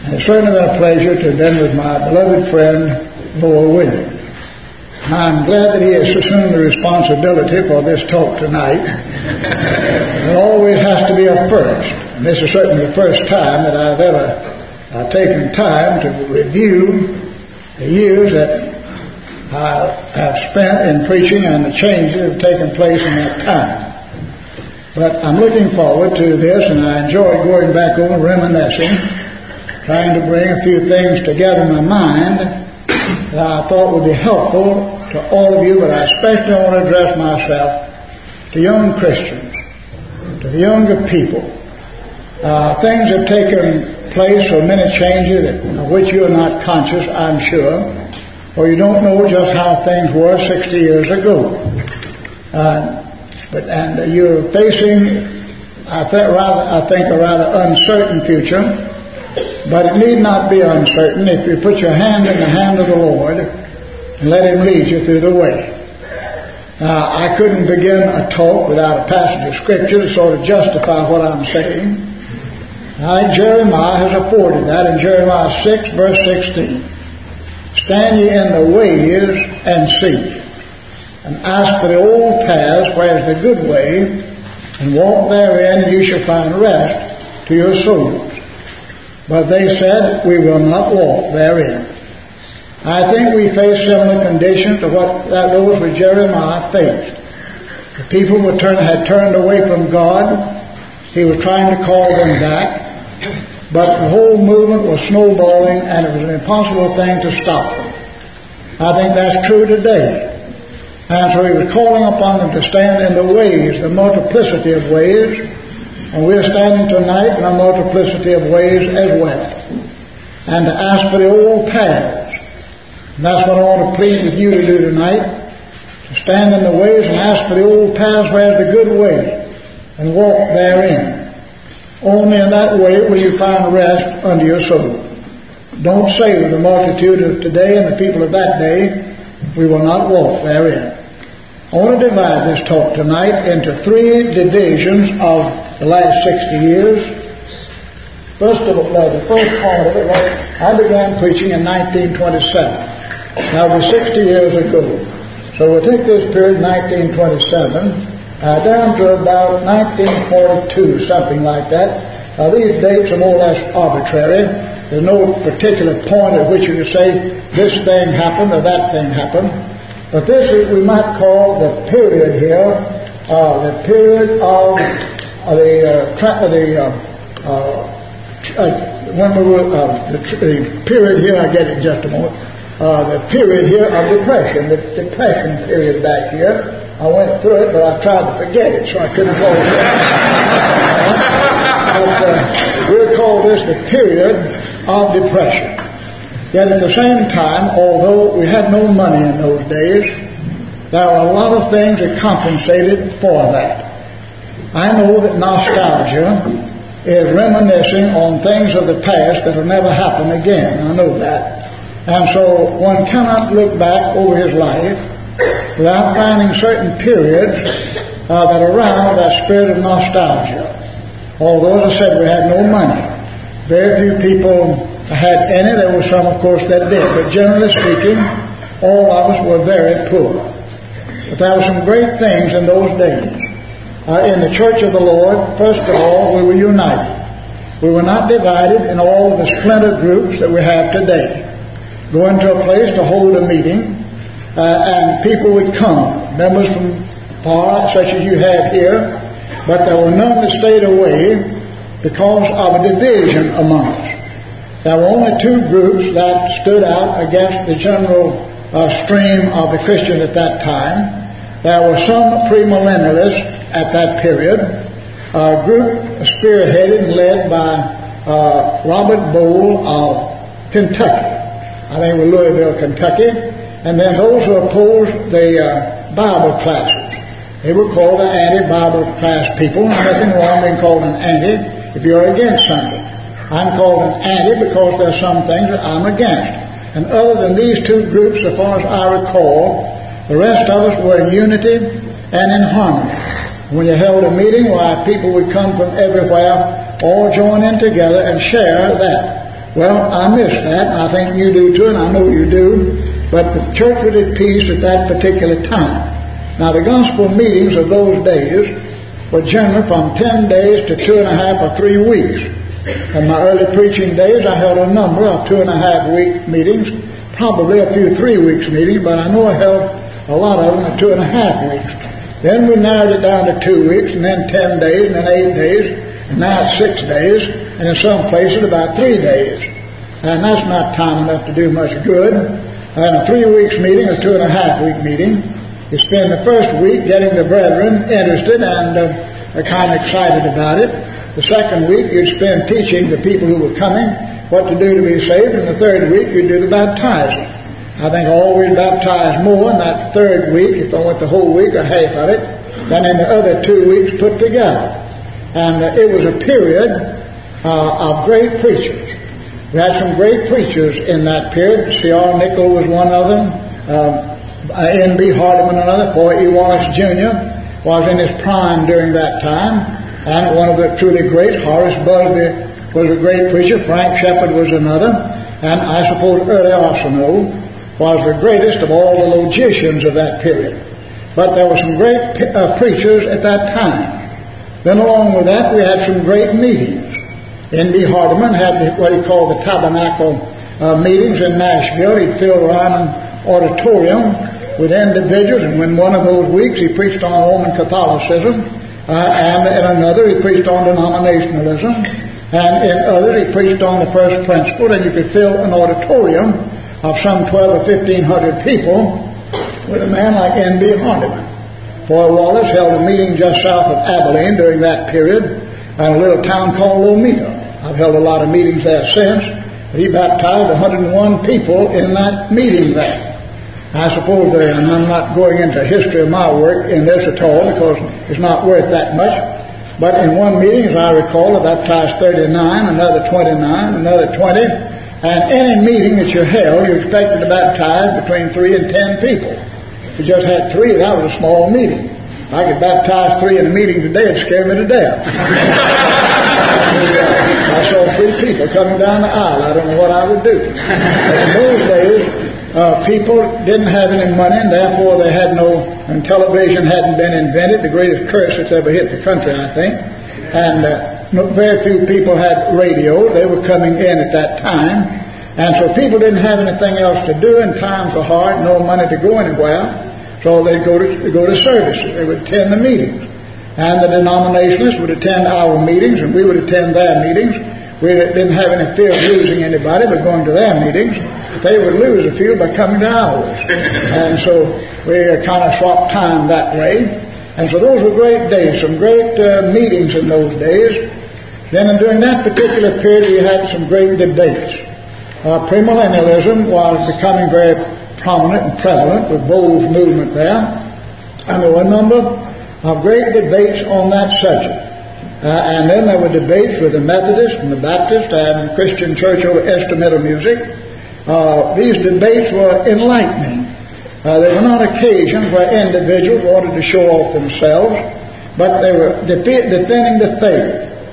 It's certainly been a pleasure to have been with my beloved friend, Lowell Williams. I'm glad that he has assumed the responsibility for this talk tonight. There always has to be a first. And this is certainly the first time that I've ever taken time to review the years that I have spent in preaching and the changes that have taken place in that time. But I'm looking forward to this, and I enjoy going back over reminiscing, trying to bring a few things together in my mind that I thought would be helpful to all of you, but I especially want to address myself to young Christians, to the younger people. Things have taken place, so many changes of which you are not conscious, I'm sure, or you don't know just how things were 60 years ago. And you're facing, I think, a rather uncertain future, but it need not be uncertain if you put your hand in the hand of the Lord and let Him lead you through the way. Now, I couldn't begin a talk without a passage of Scripture to sort of justify what I'm saying. I think Jeremiah has afforded that in Jeremiah 6, verse 16. Stand ye in the ways and see, and ask for the old paths, where is the good way, and walk therein, and you shall find rest to your souls. But they said, we will not walk therein. I think we face similar conditions to what those which Jeremiah faced. The people had turned away from God. He was trying to call them back. But the whole movement was snowballing, and it was an impossible thing to stop them. I think that's true today. And so He was calling upon them to stand in the ways, the multiplicity of ways. And we're standing tonight in a multiplicity of ways as well. And to ask for the old paths. And that's what I want to plead with you to do tonight. To stand in the ways and ask for the old paths, where's the good way, and walk therein. Only in that way will you find rest unto your soul. Don't say with the multitude of today and the people of that day, we will not walk therein. I want to divide this talk tonight into three divisions of the last 60 years. First of all, the first part of it, I began preaching in 1927. That was 60 years ago. So we'll take this period, 1927, down to about 1942, something like that. These dates are more or less arbitrary. There's no particular point at which you can say this thing happened or that thing happened. But this is, we might call the period here, the period of the period here, I'll get it in just a moment, the period here of depression, the depression period back here. I went through it, but I tried to forget it, so I couldn't call it that. We'll call this the period of depression. Yet at the same time, although we had no money in those days, there were a lot of things that compensated for that. I know that nostalgia is reminiscing on things of the past that will never happen again. I know that. And so one cannot look back over his life without finding certain periods that around that spirit of nostalgia. Although, as I said, we had no money. Very few people had any. There were some, of course, that did. But generally speaking, all of us were very poor. But there were some great things in those days. In the Church of the Lord, first of all, we were united. We were not divided in all of the splinter groups that we have today. Going to a place to hold a meeting, and people would come, members from far, such as you have here, but there were none that stayed away because of a division among us. There were only two groups that stood out against the general stream of the Christians at that time. There were some premillennialists at that period, a group spearheaded and led by Robert Bowl of Kentucky. I think it was Louisville, Kentucky. And then those who opposed the Bible classes. They were called the anti-Bible class people. Nothing wrong being called an anti if you're against something. I'm called an anti because there's some things that I'm against. And other than these two groups, as far as I recall, the rest of us were in unity and in harmony. When you held a meeting, why, people would come from everywhere, all join in together and share that. Well, I miss that. I think you do too, and I know you do. But the church was at peace at that particular time. Now, the gospel meetings of those days were generally from 10 days to 2.5 or 3 weeks. In my early preaching days, I held a number of 2.5-week meetings, probably a few 3 weeks meetings, but I know I held a lot of them at 2.5 weeks. Then we narrowed it down to 2 weeks, and then 10 days, and then 8 days, and now it's 6 days, and in some places about 3 days. And that's not time enough to do much good. And a 3 weeks meeting, a 2.5-week meeting, you spend the first week getting the brethren interested and kind of excited about it. The second week you'd spend teaching the people who were coming what to do to be saved, and the third week you'd do the baptizing. I think I always baptized more in that third week, if I went the whole week or half of it, than in the other 2 weeks put together. And it was a period of great preachers. We had some great preachers in that period. C.R. Nichol was one of them. N.B. Hardeman another. Foy E. Wallace Jr. was in his prime during that time. And one of the truly great, Horace Busby, was a great preacher. Frank Shepard was another. And I suppose Early Arsenault was the greatest of all the logicians of that period. But there were some great preachers at that time. Then along with that, we had some great meetings. N.B. Hardeman had what he called the tabernacle meetings in Nashville. He'd fill around an auditorium with individuals, and when one of those weeks he preached on Roman Catholicism, and in another he preached on denominationalism, and in other he preached on the first principle, and you could fill an auditorium of some 12 or 1,500 people with a man like N.B. Hardeman. Foy Wallace held a meeting just south of Abilene during that period, in a little town called Lomita. I've held a lot of meetings there since, but he baptized 101 people in that meeting there. I suppose, and I'm not going into history of my work in this at all, because it's not worth that much, but in one meeting, as I recall, I baptized 39, another 29, another 20, and any meeting that you held, you expected to baptize between 3 and 10 people. If you just had 3, that was a small meeting. If I could baptize 3 in a meeting today, it'd scare me to death. I saw 3 people coming down the aisle. I don't know what I would do. But in those days, people didn't have any money, and therefore they had no, and television hadn't been invented, the greatest curse that's ever hit the country, I think. And very few people had radio. They were coming in at that time. And so people didn't have anything else to do, and times were hard, no money to go anywhere. So they'd go to services. They would attend the meetings. And the denominationalists would attend our meetings, and we would attend their meetings. We didn't have any fear of losing anybody by going to their meetings. They would lose a few by coming to ours. And so we kind of swapped time that way. And so those were great days, some great meetings in those days. Then during that particular period, we had some great debates. Premillennialism was becoming very prominent and prevalent with Bowles' movement there. And there were a number of great debates on that subject. And then there were debates with the Methodist and the Baptist and Christian church over instrumental music. These debates were enlightening. They were not occasions where individuals wanted to show off themselves, but they were defending the faith.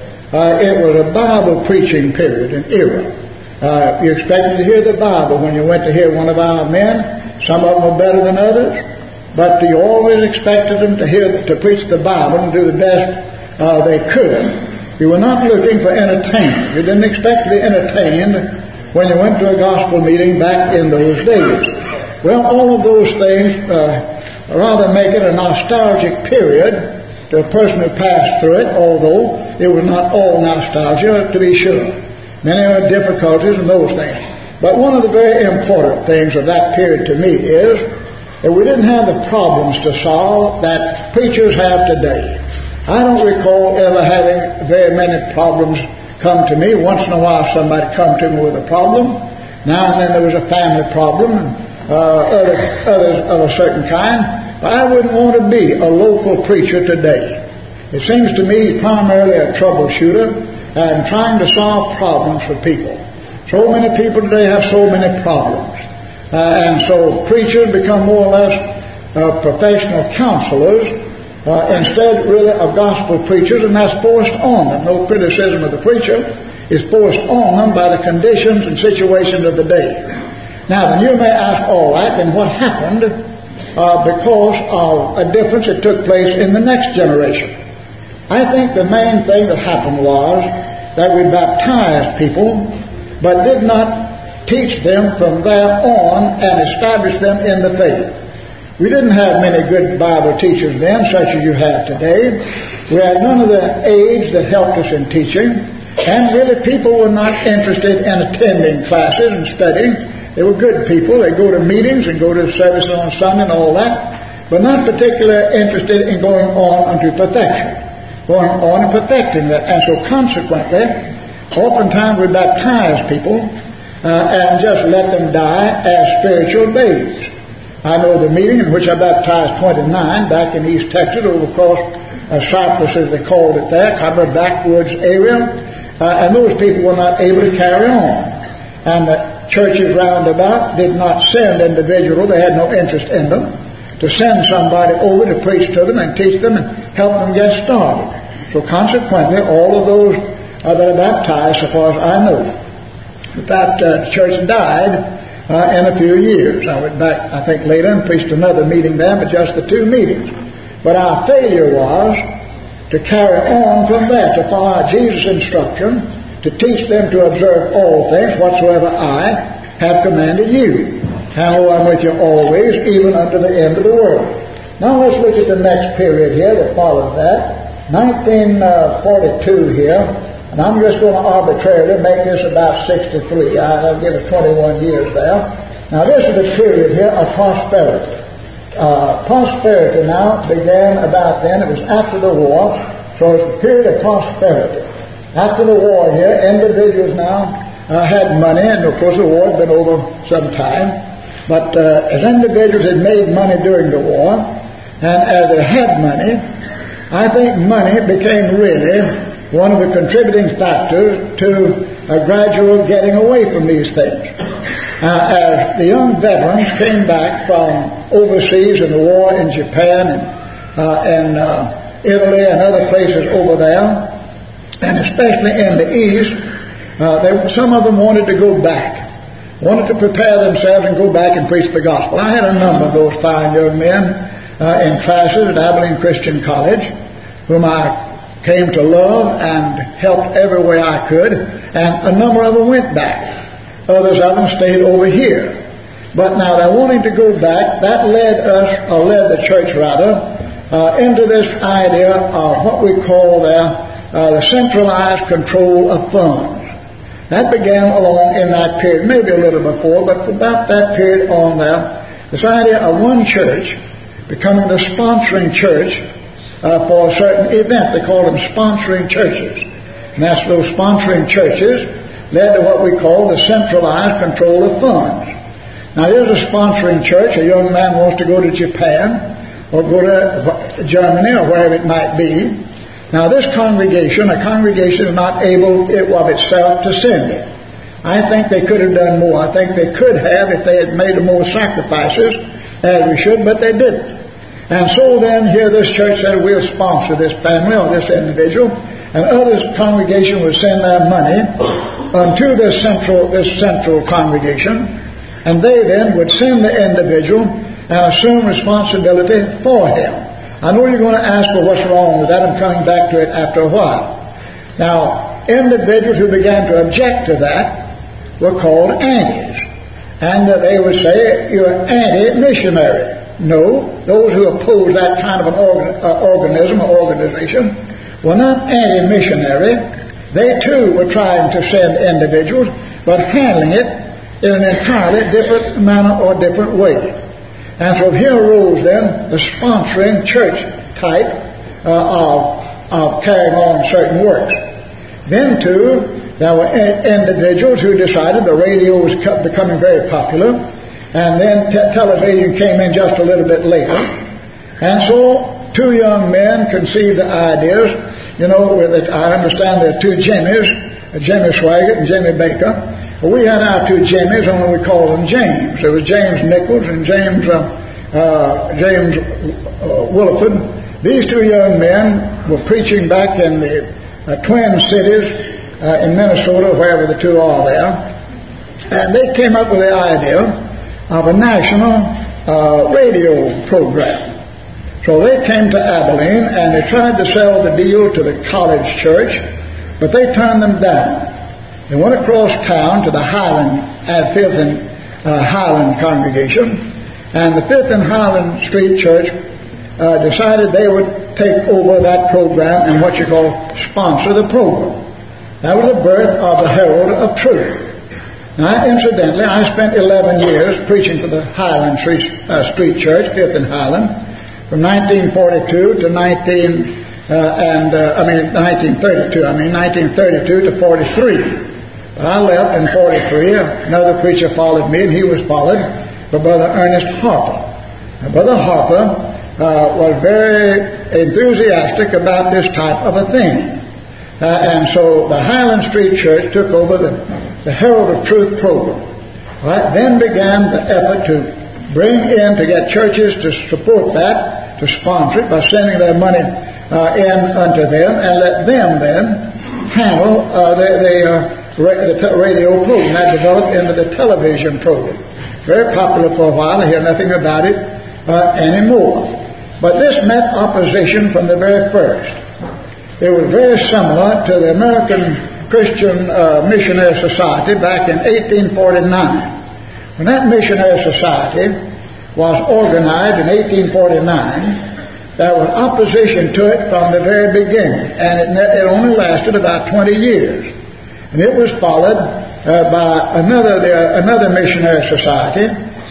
It was a Bible preaching period, an era. You expected to hear the Bible when you went to hear one of our men. Some of them were better than others, but you always expected them to preach the Bible and do the best they could. You were not looking for entertainment. You didn't expect to be entertained when you went to a gospel meeting back in those days. Well, all of those things rather make it a nostalgic period to a person who passed through it, although it was not all nostalgia, to be sure. Many difficulties and those things. But one of the very important things of that period to me is that we didn't have the problems to solve that preachers have today. I don't recall ever having very many problems come to me. Once in a while somebody come to me with a problem. Now and then there was a family problem and others of a certain kind. But I wouldn't want to be a local preacher today. It seems to me primarily a troubleshooter and trying to solve problems for people. So many people today have so many problems. And so preachers become more or less professional counselors instead really of gospel preachers, and that's forced on them. No criticism of the preacher. is forced on them by the conditions and situations of the day. Now, then you may ask, all right, then what happened because of a difference that took place in the next generation? I think the main thing that happened was that we baptized people, but did not teach them from there on and establish them in the faith. We didn't have many good Bible teachers then, such as you have today. We had none of the aids that helped us in teaching, and really people were not interested in attending classes and studying. They were good people. They go to meetings and go to services on Sunday and all that, but not particularly interested in going on unto perfection, going on and perfecting that. And so consequently, oftentimes we baptize people and just let them die as spiritual babes. I know the meeting in which I baptized 29 back in East Texas, over across Cyprus, as they called it there, kind of a backwoods area, and those people were not able to carry on. And the churches round about did not send individuals, they had no interest in them, to send somebody over to preach to them and teach them and help them get started. So consequently, all of those that are baptized, so far as I know, that church died in a few years. I went back, I think, later and preached another meeting there, but just the 2 meetings. But our failure was to carry on from there, to follow Jesus' instruction, to teach them to observe all things whatsoever I have commanded you. And lo, I'm with you always, even unto the end of the world. Now let's look at the next period here that follows that. 1942 here, and I'm just going to arbitrarily make this about 63. I'll give it 21 years there. Now this is the period here of prosperity. Prosperity now began about then. It was after the war, so it's the period of prosperity. After the war here, individuals now had money, and of course the war had been over some time, but as individuals had made money during the war, and as they had money, I think money became really one of the contributing factors to a gradual getting away from these things. As the young veterans came back from overseas in the war in Japan and Italy and other places over there, and especially in the East, some of them wanted to go back, wanted to prepare themselves and go back and preach the gospel. I had a number of those fine young men in classes at Abilene Christian College, whom I came to love and helped every way I could, and a number of them went back. Others of them stayed over here. But now they're wanting to go back. That led the church rather, into this idea of what we call the centralized control of funds. That began along in that period, maybe a little before, but about that period on there, this idea of one church becoming the sponsoring church for a certain event. They call them sponsoring churches. And that's those sponsoring churches led to what we call the centralized control of funds. Now here's a sponsoring church. A young man wants to go to Japan or go to Germany or wherever it might be. Now this congregation, a congregation is not able of itself to send it. I think they could have done more. I think they could have if they had made more sacrifices as we should, but they didn't. And so then here this church said, we'll sponsor this family or this individual, and other congregation would send their money unto this central congregation, and they then would send the individual and assume responsibility for him. I know you're going to ask, well, what's wrong with that? I'm coming back to it after a while. Now, individuals who began to object to that were called antis. And they would say, you're anti-missionary. No, those who oppose that kind of an organism or organization were not anti-missionary. They too were trying to send individuals, but handling it in an entirely different manner or different way. And so here arose then the sponsoring church type of carrying on certain works. Then too, there were individuals who decided the radio was becoming very popular, and then television came in just a little bit later. And so two young men conceived the ideas. You know, I understand there are two Jimmys, Jimmy Swaggart and Jimmy Baker. Well, we had our two Jimmys, only we called them James. There was James Nichols and James Williford. These two young men were preaching back in the Twin Cities in Minnesota, wherever the two are there. And they came up with the idea of a national radio program. So they came to Abilene and they tried to sell the deal to the college church, but they turned them down. They went across town to the Fifth and Highland congregation, and the Fifth and Highland Street Church decided they would take over that program and what you call sponsor the program. That was the birth of the Herald of Truth. Now, incidentally, I spent 11 years preaching to the Highland Street Church, Fifth and Highland, from 1932 to 1932 to 43. But I left in 43. Another preacher followed me, and he was followed by Brother Ernest Harper. Now, Brother Harper was very enthusiastic about this type of a thing. And so the Highland Street Church took over the Herald of Truth program. Right? Then began the effort to bring in, to get churches to support that, to sponsor it by sending their money in unto them, and let them then handle the radio program. That developed into the television program. Very popular for a while. I hear nothing about it anymore. But this met opposition from the very first. It was very similar to the American Christian Missionary Society back in 1849. When that Missionary Society was organized in 1849, there was opposition to it from the very beginning, and it only lasted about 20 years. And it was followed by another missionary society.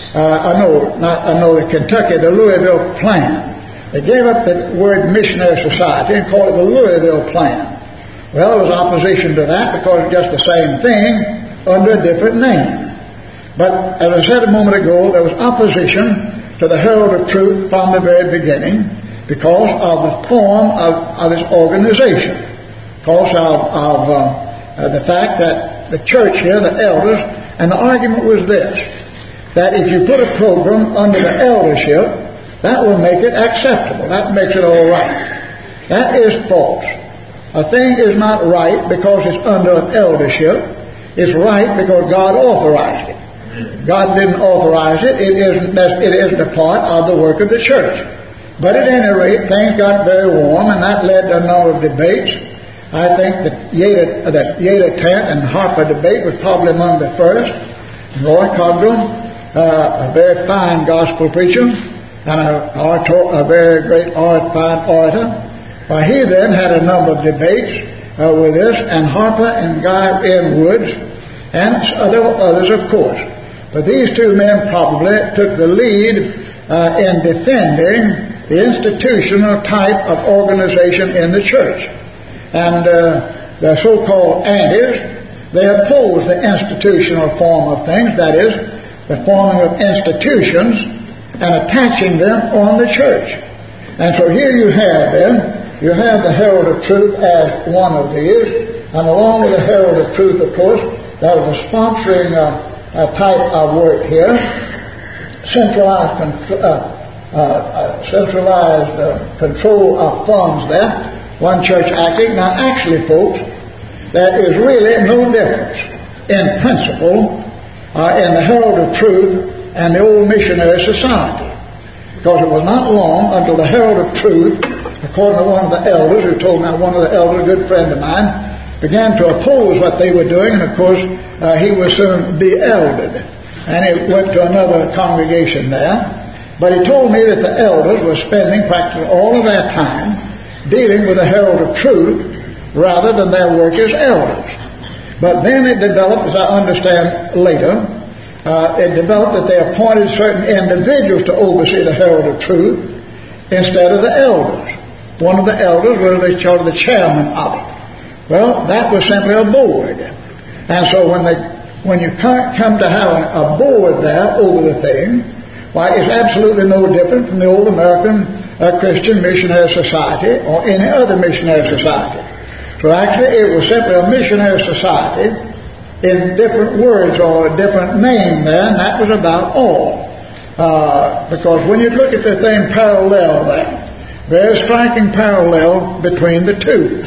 The Kentucky, the Louisville Plan. They gave up the word missionary society and called it the Louisville Plan. Well, there was opposition to that because it's just the same thing under a different name. But as I said a moment ago, there was opposition to the Herald of Truth from the very beginning because of the form of its organization, because of the fact that the church here, the elders, and the argument was this, that if you put a program under the eldership, that will make it acceptable. That makes it all right. That is false. A thing is not right because it's under an eldership. It's right because God authorized it. God didn't authorize it. It isn't a part of the work of the church. But at any rate, things got very warm, and that led to a number of debates. I think the Yater-Tent and Harper debate was probably among the first. Roy Cogdell, a very fine gospel preacher, and a very great fine orator. He then had a number of debates with this, and Harper and Guy N. Woods, and there were others, of course. But these two men probably took the lead in defending the institutional type of organization in the church. And the so-called antis, they opposed the institutional form of things, that is, the forming of institutions and attaching them on the church. And so here you have the Herald of Truth as one of these, and along with the Herald of Truth, of course, there was a sponsoring type of work here, centralized control of funds there, one church acting. Now actually, folks, there is really no difference in principle in the Herald of Truth and the old missionary society, because it was not long until the Herald of Truth, according to one of the elders who told me, one of the elders, a good friend of mine, began to oppose what they were doing, and of course he was soon de-eldered, and he went to another congregation there. But he told me that the elders were spending practically all of their time dealing with the Herald of Truth rather than their work as elders. But then it developed, as I understand later, it developed that they appointed certain individuals to oversee the Herald of Truth instead of the elders. One of the elders was the chairman of it. Well, that was simply a board. And so when you come to have a board there over the thing, why, it's absolutely no different from the old American Christian Missionary Society or any other missionary society. So actually it was simply a missionary society in different words or a different name there, and that was about all. Because when you look at the thing parallel there, very striking parallel between the two.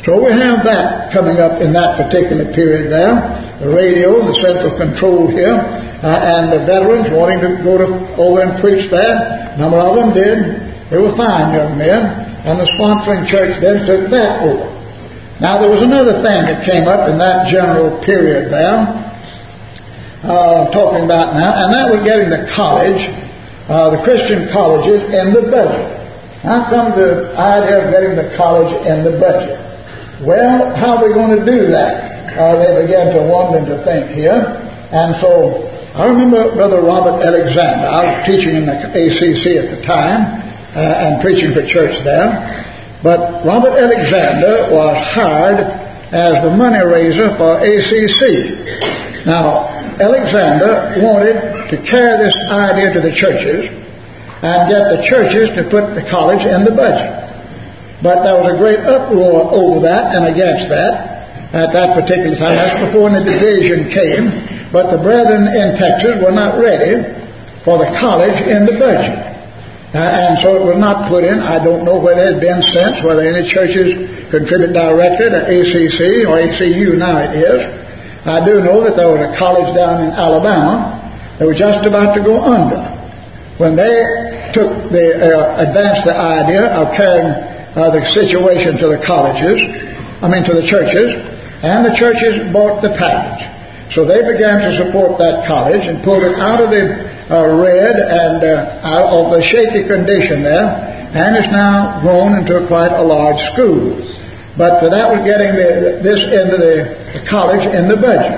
So we have that coming up in that particular period there. The radio, the central control here, and the veterans wanting to go over and preach there. A number of them did. They were fine young men. And the sponsoring church then took that over. Now there was another thing that came up in that general period there, talking about now, and that was getting the college, the Christian colleges in the budget. How come the idea of getting the college in the budget? Well, how are we going to do that? They began to wonder and to think here. And so I remember Brother Robert Alexander. I was teaching in the ACC at the time and preaching for church there. But Robert Alexander was hired as the money raiser for ACC. Now, Alexander wanted to carry this idea to the churches and get the churches to put the college in the budget. But there was a great uproar over that and against that at that particular time. That's before the division came. But the brethren in Texas were not ready for the college in the budget. And so it was not put in. I don't know whether it had been since, whether any churches contribute directly to ACC or ACU now it is. I do know that there was a college down in Alabama that was just about to go under. When they advanced the idea of carrying the situation to the colleges, to the churches, and the churches bought the package. So they began to support that college and pulled it out of the red and out of the shaky condition there, and it's now grown into quite a large school. But that was getting this into the college in the budget.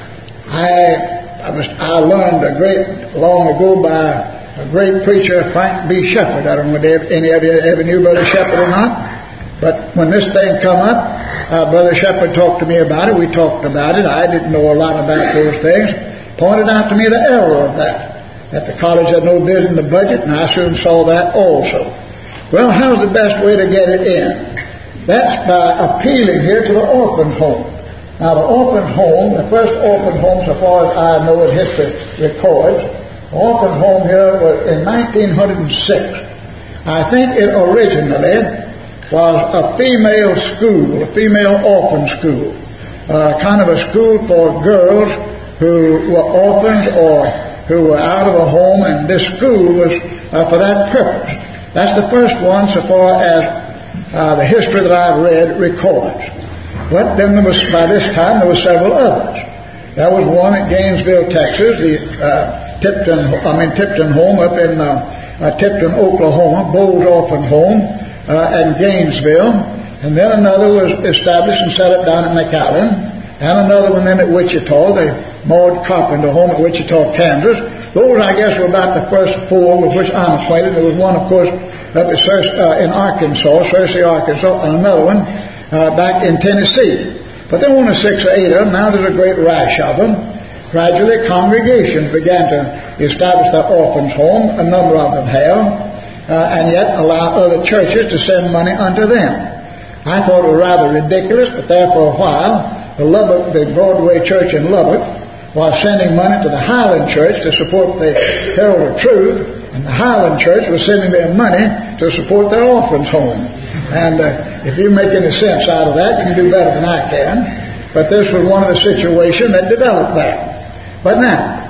I learned long ago by a great preacher, Frank B. Shepherd. I don't know if any of you ever knew Brother Shepherd or not. But when this thing come up, Brother Shepherd talked to me about it. We talked about it. I didn't know a lot about those things. Pointed out to me the error of that the college had no business in the budget, and I soon saw that also. Well, how's the best way to get it in? That's by appealing here to the orphan home. Now, the orphan home, the first orphan home, so far as I know in history records, the orphan home here was in 1906. I think it originally was a female school, a female orphan school, kind of a school for girls who were orphans or who were out of a home, and this school was for that purpose. That's the first one so far as the history that I've read records. But then by this time there were several others. There was one at Gainesville, Texas, the Tipton home up in Tipton, Oklahoma, Bowles Orphan Home, and Gainesville, and then another was established and set up down at McAllen, and another one then at Wichita, the Maud Carpenter Home at Wichita, Kansas. Those, I guess, were about the first four with which I'm acquainted. There was one, of course, up in Arkansas, Searcy, Arkansas, and another one back in Tennessee. But there were only 6 or 8 of them. Now there's a great rash of them. Gradually, congregations began to establish that orphans' home. A number of them have. And yet allow other churches to send money unto them. I thought it was rather ridiculous, but there for a while, the Broadway Church in Lubbock was sending money to the Highland Church to support the Herald of Truth, and the Highland Church was sending their money to support their orphans' home. And if you make any sense out of that, you can do better than I can. But this was one of the situations that developed there. But now,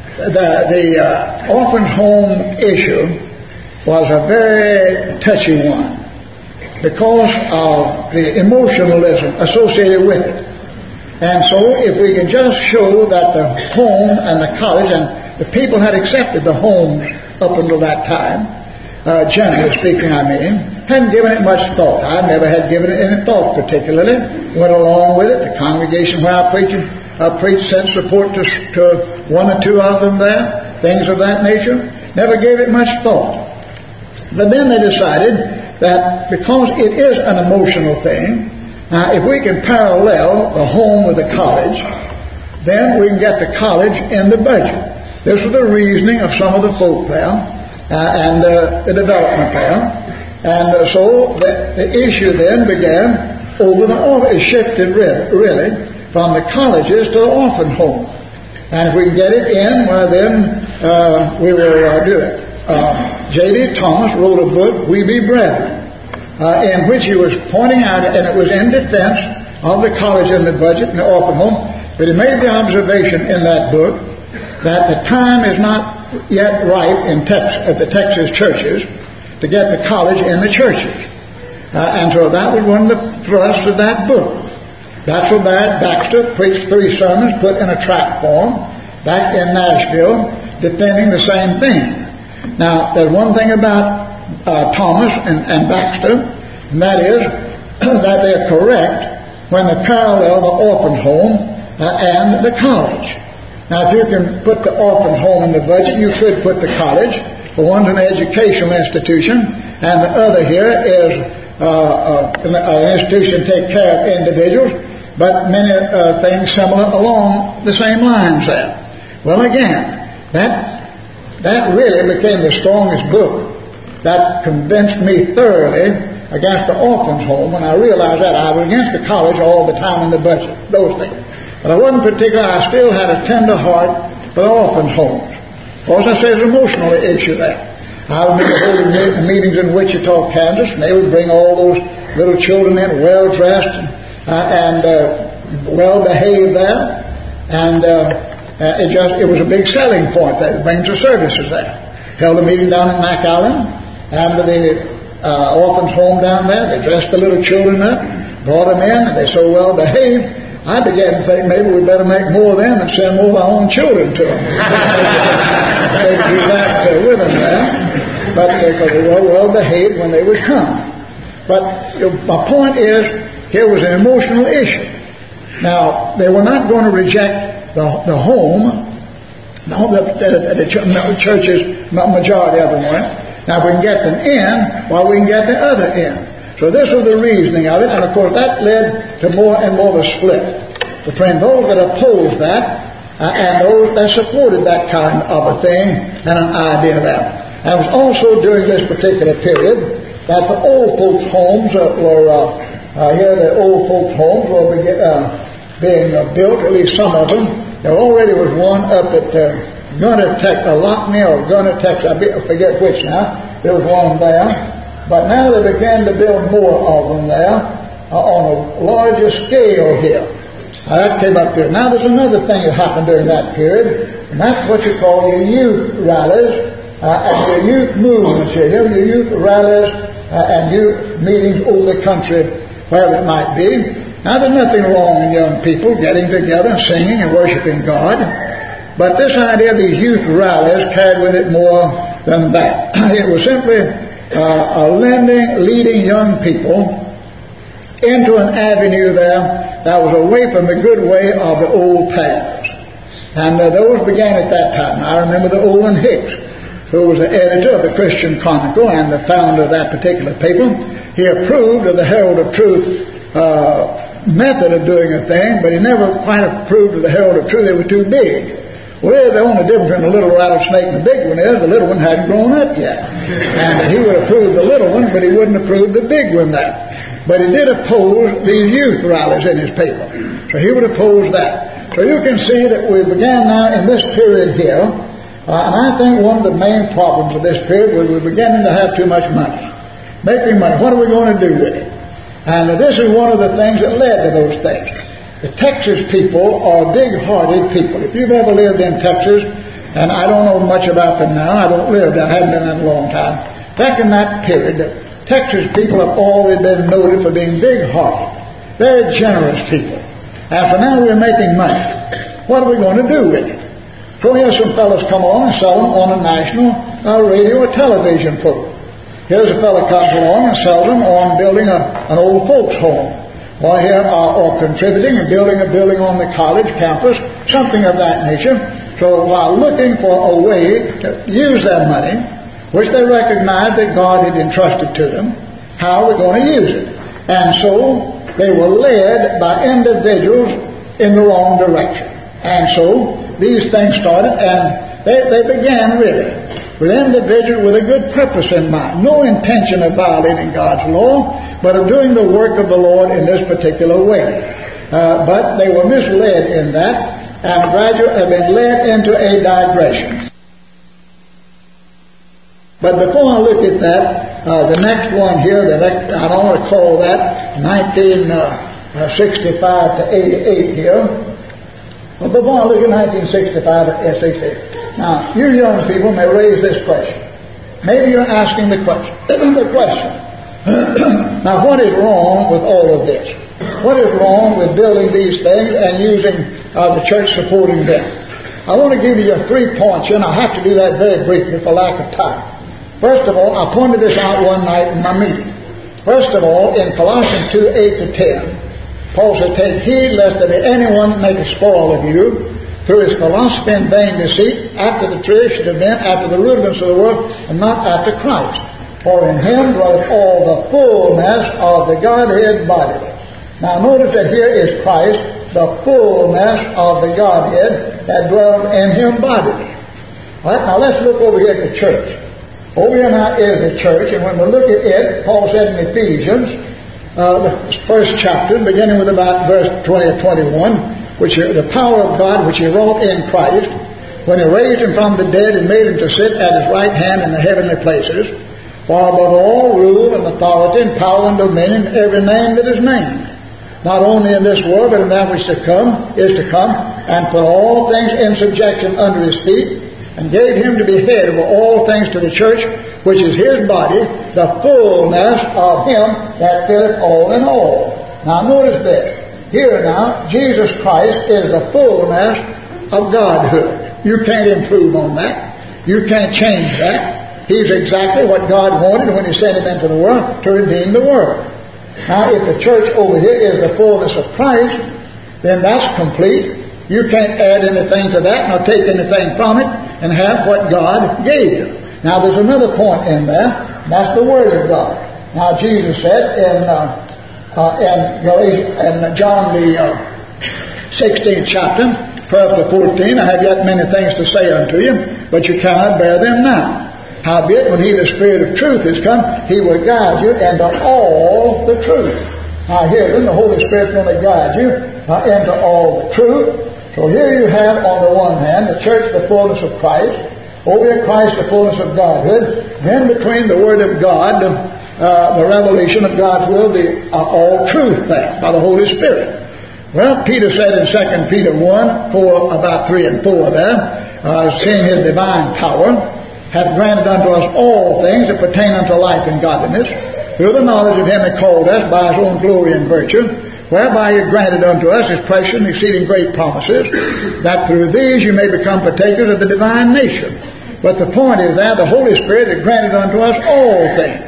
the orphan's home issue was a very touchy one because of the emotionalism associated with it. And so if we can just show that the home and the college and the people had accepted the homes up until that time, generally speaking hadn't given it much thought. I never had given it any thought particularly. Went along with it. The congregation where I preached sent support to 1 or 2 of them there, things of that nature. Never gave it much thought. But then they decided that because it is an emotional thing, if we can parallel the home with the college, then we can get the college in the budget. This was the reasoning of some of the folk there and the development there. And so the issue then began it shifted really from the colleges to the orphan home. And if we can get it in, well then we will do it. J.D. Thomas wrote a book, We Be Brethren. in which he was pointing out, and it was in defense of the college and the budget and the orphan home, but he made the observation in that book that the time is not yet ripe at the Texas churches to get the college in the churches. And so that was one of the thrusts of that book. Bachelor Baxter preached 3 sermons put in a tract form back in Nashville defending the same thing. Now, there's one thing about Thomas and Baxter, and that is that they're correct when they parallel the orphan home and the college. Now, if you can put the orphan home in the budget, you could put the college. For one's an educational institution, and the other here is an institution to take care of individuals, but many things similar along the same lines there. Well, again, that really became the strongest book that convinced me thoroughly against the orphan's home. When I realized that, I was against the college all the time in the budget, those things. But I wasn't particular. I still had a tender heart for the orphan's homes. Of course, I say there's an emotional issue there. I remember holding meetings in Wichita, Kansas, and they would bring all those little children in, well-dressed and well-behaved there. And it was a big selling point there. It brings the services there. Held a meeting down at McAllen, and the orphan's home down there. They dressed the little children up, brought them in, and they so well behaved. I began to think maybe we better make more of them and send more of our own children to them. They could do that with them there, but because they were well behaved when they would come. But my point is, here was an emotional issue. Now, they were not going to reject the home. No, the churches, majority of them weren't. Now, if we can get them in, well, we can get the other in. So this was the reasoning of it, and of course that led to more and more of a split between those that opposed that and those that supported that kind of a thing and an idea there. And it was also during this particular period that the old folks' homes were being built, at least some of them. There already was one up at Gunner, Lockney or Gunner, Texas. I forget which now. There was one there. But now they began to build more of them there on a larger scale here. That came up there. Now there's another thing that happened during that period, and that's what you call your youth rallies and your youth movements here. Your youth rallies and youth meetings over the country, wherever it might be. Now there's nothing wrong in young people getting together and singing and worshiping God. But this idea of these youth rallies carried with it more than that. It was simply leading young people into an avenue there that was away from the good way of the old paths. And those began at that time. I remember the Owen Hicks, who was the editor of the Christian Chronicle and the founder of that particular paper. He approved of the Herald of Truth method of doing a thing, but he never quite approved of the Herald of Truth. They were too big. Well, the only difference between the little rattlesnake and the big one is the little one hadn't grown up yet. And he would approve the little one, but he wouldn't approve the big one there. But he did oppose these youth rallies in his paper. So he would oppose that. So you can see that we began now in this period here, and I think one of the main problems of this period was we're beginning to have too much money. Making money. What are we going to do with it? And this is one of the things that led to those things. The Texas people are big-hearted people. If you've ever lived in Texas, and I don't know much about them now, I don't live there, I haven't been there in a long time. Back in that period, the Texas people have always been noted for being big-hearted, very generous people. And so now we're making money. What are we going to do with it? So here's some fellows come along and sell them on a national radio or television program. Here's a fellow comes along and sells them on building an old folks' home. Or contributing and building a building on the college campus, something of that nature. So while looking for a way to use their money, which they recognized that God had entrusted to them, how are we going to use it? And so they were led by individuals in the wrong direction. And so these things started, and they began really with individuals with a good purpose in mind, no intention of violating God's law, but of doing the work of the Lord in this particular way. But they were misled in that, and gradually have been led into a digression. But before I look at that, the next one here, I don't want to call that 1965 to 88 here. But before I look at 1965 to 88, now you young people may raise this question. Maybe you're asking the question. Now, what is wrong with all of this? What is wrong with building these things and using the church supporting them? I want to give you 3 points here, and I have to do that very briefly for lack of time. First of all, I pointed this out one night in my meeting. First of all, in Colossians 2:8-10, Paul said, "Take heed lest there be anyone make a spoil of you through his philosophy and vain deceit, after the tradition of men, after the rudiments of the world, and not after Christ. For in him dwelleth all the fullness of the Godhead bodily." Now notice that here is Christ, the fullness of the Godhead that dwells in him bodily. All right, now let's look over here at the church. Over here now is the church, and when we look at it, Paul said in Ephesians, the first chapter, beginning with about verse 20 or 21, which is the power of God which he wrought in Christ, when he raised him from the dead and made him to sit at his right hand in the heavenly places, far above all rule and authority and power and dominion, every name that is named, not only in this world, but in that which is to come, and put all things in subjection under his feet, and gave him to be head over all things to the church, which is his body, the fullness of him that filleth all in all. Now notice this. Here now, Jesus Christ is the fullness of Godhood. You can't improve on that. You can't change that. He's exactly what God wanted when he sent him into the world to redeem the world. Now, if the church over here is the fullness of Christ, then that's complete. You can't add anything to that nor take anything from it and have what God gave you. Now, there's another point in there, and that's the Word of God. Now, Jesus said in John the 16th chapter, 12 to 14, "I have yet many things to say unto you, but you cannot bear them now. Howbeit, when he, the Spirit of truth, is come, he will guide you into all the truth." Now here then, the Holy Spirit's going to guide you into all the truth. So here you have, on the one hand, the church, the fullness of Christ. Over here, Christ, the fullness of Godhood. Then between the Word of God, the revelation of God's will, the all truth there, by the Holy Spirit. Well, Peter said in 2 Peter 1, 4, about 3 and 4 there, seeing his divine power, hath granted unto us all things that pertain unto life and godliness, through the knowledge of him that called us by his own glory and virtue, whereby he granted unto us his precious and exceeding great promises, that through these you may become partakers of the divine nature. But the point is that the Holy Spirit had granted unto us all things.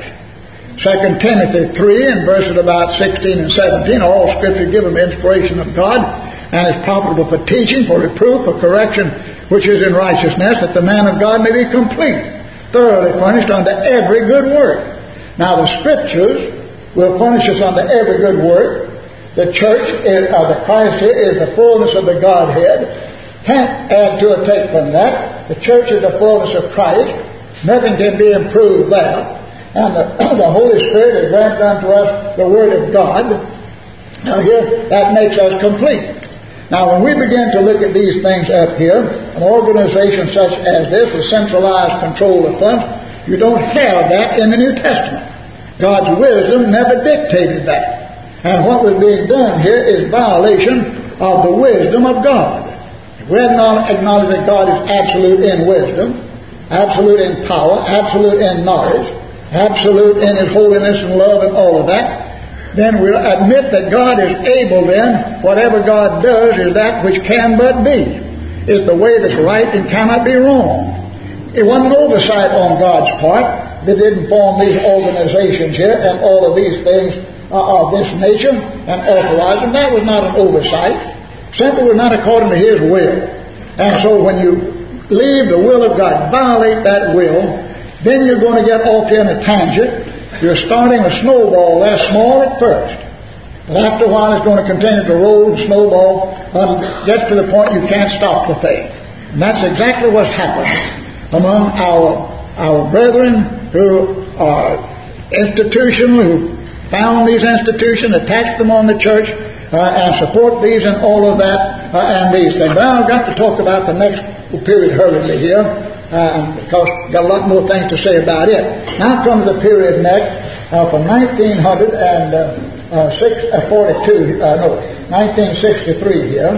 2 Timothy 3 and verses about 16 and 17, all Scripture given by inspiration of God, and is profitable for teaching, for reproof, for correction, which is in righteousness, that the man of God may be complete, thoroughly furnished unto every good work. Now the Scriptures will furnish us unto every good work. The church, the Christ here, is the fullness of the Godhead. Can't add to or take from that. The church is the fullness of Christ. Nothing can be improved there. And the Holy Spirit has granted unto us the Word of God. Now here, that makes us complete. Now when we begin to look at these things up here, an organization such as this with centralized control of funds, you don't have that in the New Testament. God's wisdom never dictated that. And what was being done here is violation of the wisdom of God. If we acknowledge that God is absolute in wisdom, absolute in power, absolute in knowledge, absolute in his holiness and love and all of that, then we'll admit that God is able then, whatever God does is that which can but be. It's the way that's right and cannot be wrong. It wasn't an oversight on God's part that didn't form these organizations here and all of these things of this nature and authorize them. That was not an oversight. Simply was not according to his will. And so when you leave the will of God, violate that will, then you're going to get off in a tangent. You're starting a snowball there, small at first. But after a while it's going to continue to roll and snowball until it gets to the point you can't stop the thing. And that's exactly what's happened among our brethren who are institutional, who found these institutions, attach them on the church, and support these and all of that, and these things. But I've got to talk about the next period hurriedly here. because I've got a lot more things to say about it. Now comes the period next from 1963 here,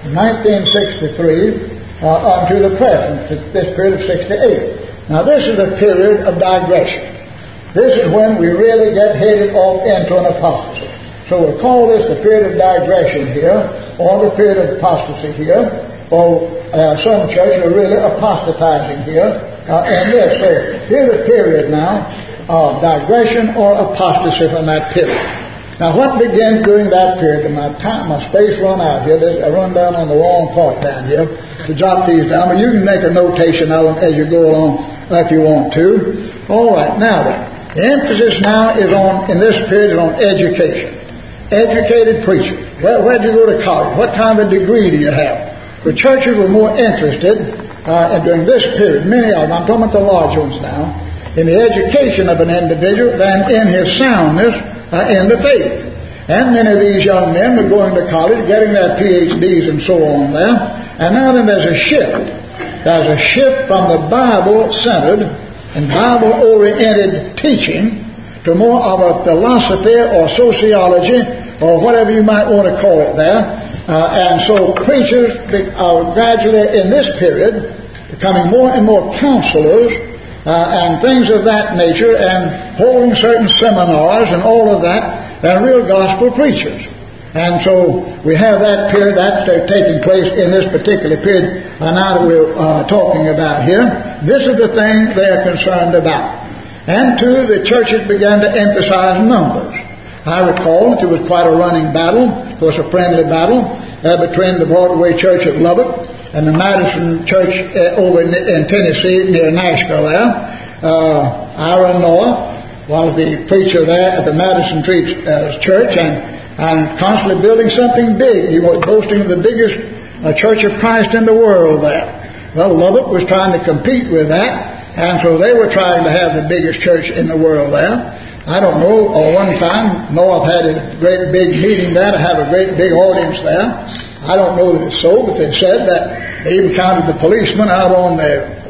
1963 unto the present, this period of 68. Now this is a period of digression. This is when we really get headed off into an apostasy. So we'll call this the period of digression here, or the period of apostasy here, or some churches are really apostatizing here in this. So here's a period now of digression or apostasy from that period. Now what begins during that period, and my space run out here, I run down on the wrong part down here to jot these down, but you can make a notation of them as you go along if you want to. All right, now then, the emphasis now is on, in this period, is on education. Educated preachers. Well, where'd you go to college? What kind of a degree do you have? The churches were more interested during this period, many of them, I'm talking about the large ones now, in the education of an individual than in his soundness in the faith. And many of these young men were going to college, getting their PhDs and so on there. And now then there's a shift. There's a shift from the Bible-centered and Bible-oriented teaching to more of a philosophy or sociology or whatever you might want to call it there. And so preachers are gradually in this period becoming more and more counselors and things of that nature, and holding certain seminars and all of that. They're real gospel preachers. And so we have that period that's taking place in this particular period now that we're talking about here. This is the thing they're concerned about. And two, the churches began to emphasize numbers. I recall that there was quite a running battle. It was a friendly battle between the Broadway Church at Lubbock and the Madison Church over in Tennessee near Nashville there. Aaron Noah was the preacher there at the Madison Church and constantly building something big. He was boasting of the biggest Church of Christ in the world there. Well, Lubbock was trying to compete with that. And so they were trying to have the biggest church in the world there. I don't know, one time North had a great big meeting there to have a great big audience there. I don't know that it's so, but they said that they even counted the policemen out on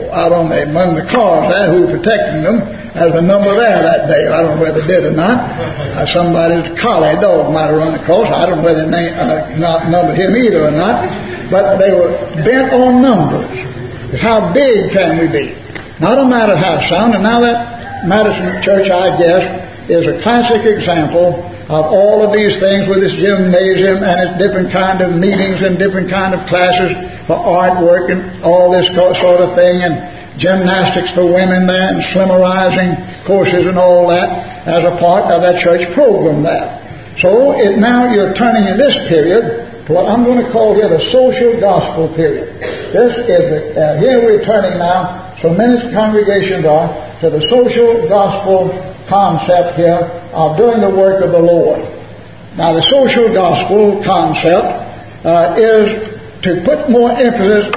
among the cars there who were protecting them as a number there that day. I don't know whether they did or not. Somebody's collie dog might have run across. I don't know whether they not numbered him either or not. But they were bent on numbers. How big can we be? Not a matter of how sound. And now that Madison Church, I guess, is a classic example of all of these things with its gymnasium and its different kind of meetings and different kind of classes for artwork and all this sort of thing, and gymnastics for women there and slimmerizing courses and all that as a part of that church program there. So now you're turning in this period to what I'm going to call here the social gospel period. This is here we're turning now. So many congregations are to the social gospel concept here of doing the work of the Lord. Now the social gospel concept is to put more emphasis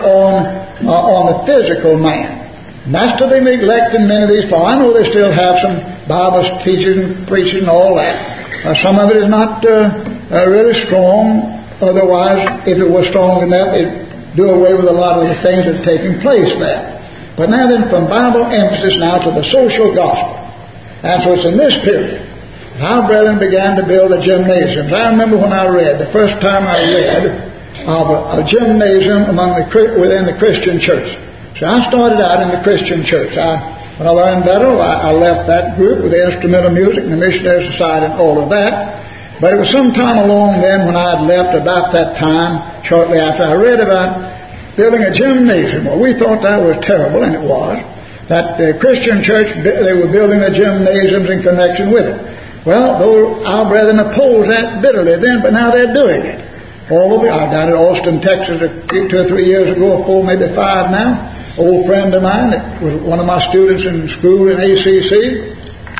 on the physical man. And that's to the neglect in many of these people. I know they still have some Bible teaching and preaching and all that. Some of it is not really strong. Otherwise, if it was strong enough, it'd do away with a lot of the things that are taking place there. But now then, from Bible emphasis now to the social gospel. And so it's in this period our brethren began to build the gymnasiums. I remember when I read, the first time I read of a gymnasium within the Christian church. So I started out in the Christian church. When I learned better, I left that group with the instrumental music and the missionary society and all of that. But it was some time along then when I had left, about that time, shortly after, I read about building a gymnasium. Well, we thought that was terrible, and it was. That the Christian church, they were building the gymnasiums in connection with it. Well, our brethren opposed that bitterly then, but now they're doing it. All over, I was down at Austin, Texas 2 or 3 years ago, or 4, maybe 5 now. Old friend of mine that was one of my students in school in ACC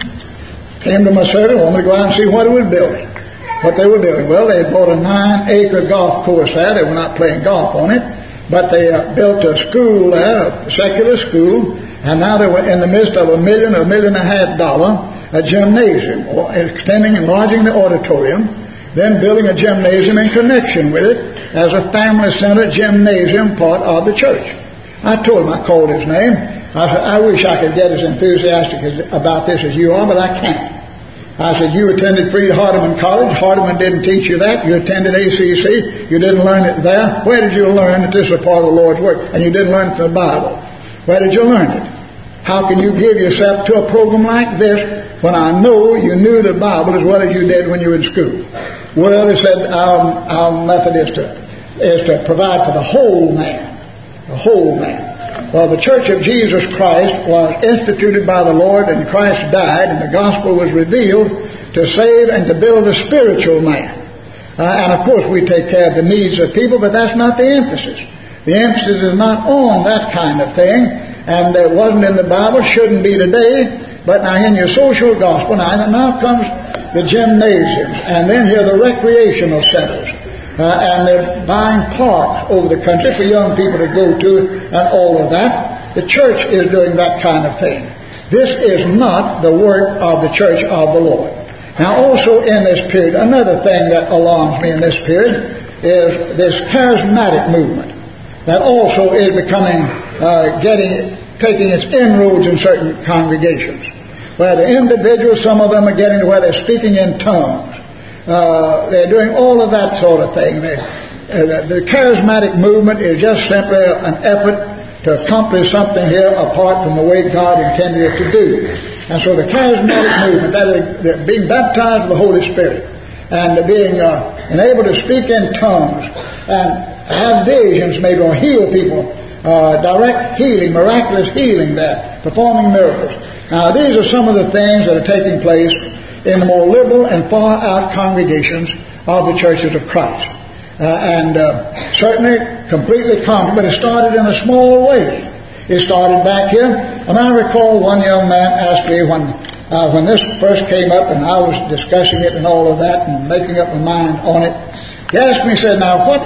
came to my service, wanted to go out and see what they were building. Well, they had bought a 9-acre golf course there. They were not playing golf on it. But they built a school there, a secular school, and now they were in the midst of $1 million or $1.5 million a gymnasium, extending, enlarging the auditorium, then building a gymnasium in connection with it as a family-centered gymnasium part of the church. I told him, I called his name. I said, I wish I could get as enthusiastic about this as you are, but I can't. I said, you attended Freed Hardeman College. Hardeman didn't teach you that. You attended ACC. You didn't learn it there. Where did you learn that this is a part of the Lord's work? And you didn't learn it from the Bible. Where did you learn it? How can you give yourself to a program like this when I know you knew the Bible as well as you did when you were in school? Well, he said, our method is to provide for the whole man. The whole man. Well, the Church of Jesus Christ was instituted by the Lord, and Christ died, and the gospel was revealed to save and to build the spiritual man. And of course we take care of the needs of people, but that's not the emphasis. The emphasis is not on that kind of thing, and it wasn't in the Bible, shouldn't be today. But now in your social gospel, now comes the gymnasiums, and then here the recreational centers. And they're buying parks over the country for young people to go to and all of that. The church is doing that kind of thing. This is not the work of the church of the Lord. Now also in this period, another thing that alarms me in this period is this charismatic movement that also is becoming, taking its inroads in certain congregations. Where the individuals, some of them are getting to where they're speaking in tongues. They're doing all of that sort of thing. The charismatic movement is just simply an effort to accomplish something here apart from the way God intended it to do. And so the charismatic movement, that is being baptized with the Holy Spirit and being able to speak in tongues and have visions maybe or heal people, direct healing, miraculous healing there, performing miracles. Now these are some of the things that are taking place in the more liberal and far-out congregations of the churches of Christ. And certainly completely contrary, but it started in a small way. It started back here, and I recall one young man asked me when this first came up and I was discussing it and all of that and making up my mind on it. He asked me, he said, now why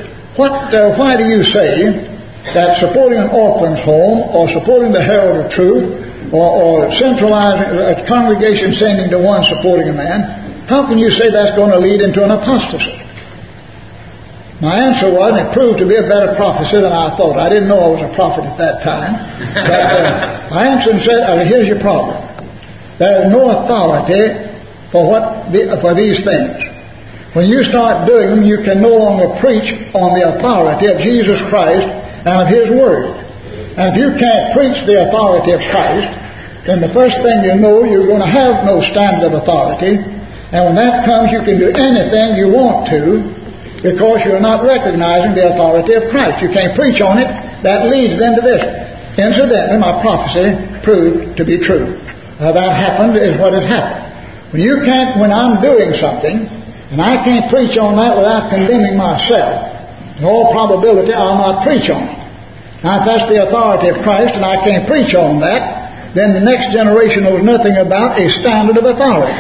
do you say that supporting an orphan's home or supporting the Herald of Truth or centralizing a congregation sending to one supporting a man, how can you say that's going to lead into an apostasy? My answer was, and it proved to be a better prophecy than I thought. I didn't know I was a prophet at that time. But I answered and said, here's your problem. There is no authority for these things. When you start doing them, you can no longer preach on the authority of Jesus Christ and of His Word. And if you can't preach the authority of Christ, then the first thing you know, you're going to have no standard of authority. And when that comes, you can do anything you want to because you're not recognizing the authority of Christ. You can't preach on it. That leads then to this. Incidentally, my prophecy proved to be true. That happened is what had happened. When I'm doing something, and I can't preach on that without condemning myself, in all probability, I'll not preach on it. Now, if that's the authority of Christ and I can't preach on that, then the next generation knows nothing about a standard of authority.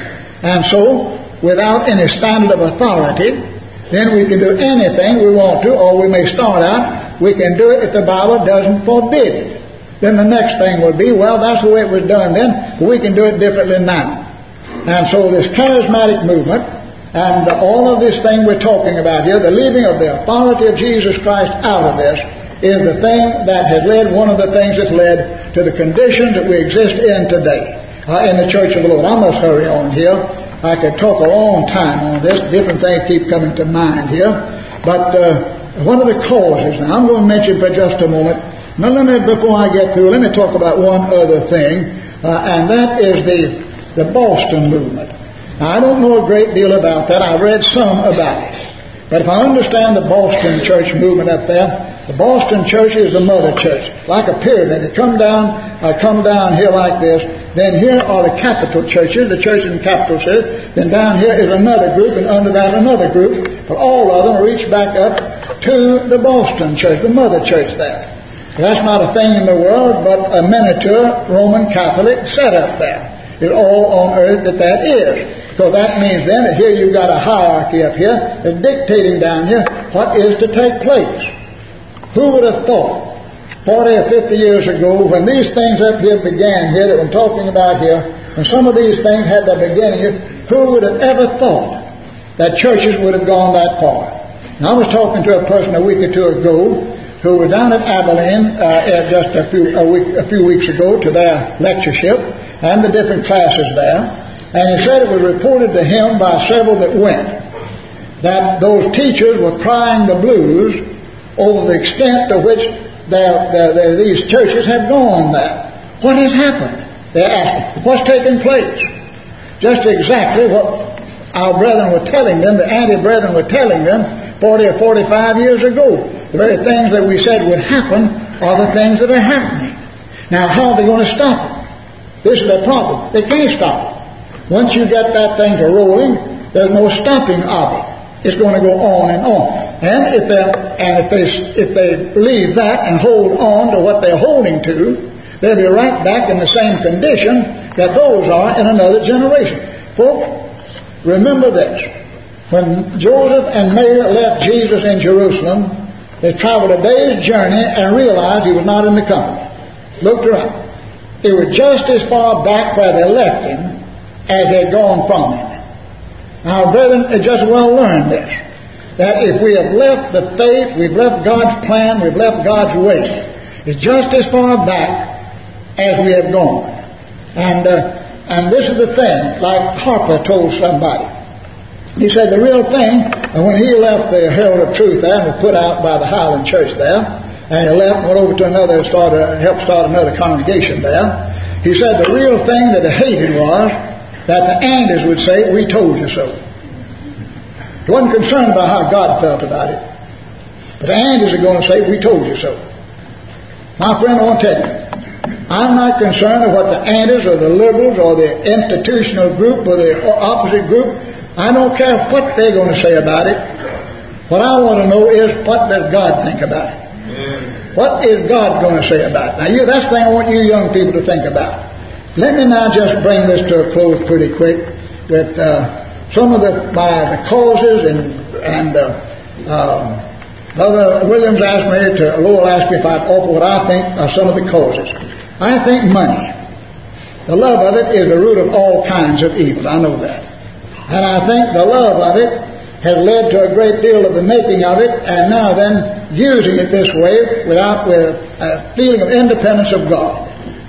And so, without any standard of authority, then we can do anything we want to, or we may start out, we can do it if the Bible doesn't forbid it. Then the next thing would be, well, that's the way it was done then, but we can do it differently now. And so this charismatic movement, and all of this thing we're talking about here, the leaving of the authority of Jesus Christ out of this, is the thing that has led, one of the things that's led to the conditions that we exist in today in the Church of the Lord. I must hurry on here. I could talk a long time on this. Different things keep coming to mind here. But one of the causes, now I'm going to mention for just a moment. Now before I get through, let me talk about one other thing, and that is the Boston movement. Now, I don't know a great deal about that. I've read some about it. But if I understand the Boston church movement up there, the Boston church is the mother church, like a pyramid. It come down here like this. Then here are the capital churches, the church in the capital city. Then down here is another group, and under that another group. But all of them reach back up to the Boston church, the mother church there. That's not a thing in the world, but a miniature Roman Catholic set up there. It's all on earth that is. Because that means then that here you've got a hierarchy up here that's dictating down here what is to take place. Who would have thought 40 or 50 years ago when these things up here began here that we're talking about here, when some of these things had their beginning here, who would have ever thought that churches would have gone that far? Now, I was talking to a person a week or two ago who were down at Abilene just a few weeks ago to their lectureship and the different classes there. And he said it was reported to him by several that went that those teachers were crying the blues over the extent to which these churches had gone there. What has happened? They asked, what's taken place? Just exactly what our brethren were telling them, the anti-brethren were telling them 40 or 45 years ago. The very things that we said would happen are the things that are happening. Now, how are they going to stop it? This is the problem. They can't stop it. Once you get that thing to rolling, there's no stopping of it. It's going to go on and on. And if they leave that and hold on to what they're holding to, they'll be right back in the same condition that those are in another generation. Folks, remember this. When Joseph and Mary left Jesus in Jerusalem, they traveled a day's journey and realized he was not in the company. Looked around. It was just as far back where they left him as they'd gone from him. Now, brethren, it's just well learned this, that if we have left the faith, we've left God's plan, we've left God's way, it's just as far back as we have gone. And this is the thing, like Harper told somebody. He said the real thing, when he left the Herald of Truth there and was put out by the Highland Church there, and he left and went over to another, helped start another congregation there, he said the real thing that he hated was that the Andes would say, we told you so. He wasn't concerned about how God felt about it. But the Andes are going to say, we told you so. My friend, I want to tell you, I'm not concerned with what the Andes or the liberals or the institutional group or the opposite group, I don't care what they're going to say about it. What I want to know is, what does God think about it? What is God going to say about it? Now, that's the thing I want you young people to think about. Let me now just bring this to a close pretty quick with some of the causes and Brother Williams asked me Lowell asked me if I'd offer what I think are some of the causes. I think money. The love of it is the root of all kinds of evil. I know that. And I think the love of it has led to a great deal of the making of it, and now then using it this way with a feeling of independence of God.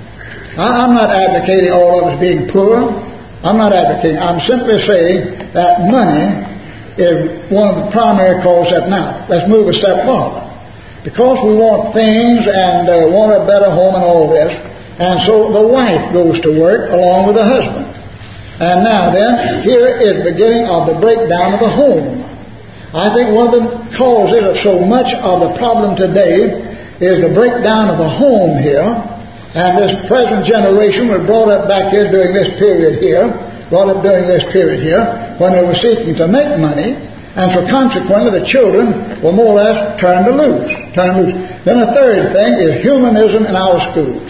I'm not advocating all of us being poor. I'm not advocating. I'm simply saying that money is one of the primary causes. Now, let's move a step farther. Because we want things and want a better home and all this, and so the wife goes to work along with the husband. And now then, here is the beginning of the breakdown of the home. I think one of the causes of so much of the problem today is the breakdown of the home here. And this present generation was brought up back here during this period here, when they were seeking to make money, and so consequently the children were more or less turned loose. Then a third thing is humanism in our schools.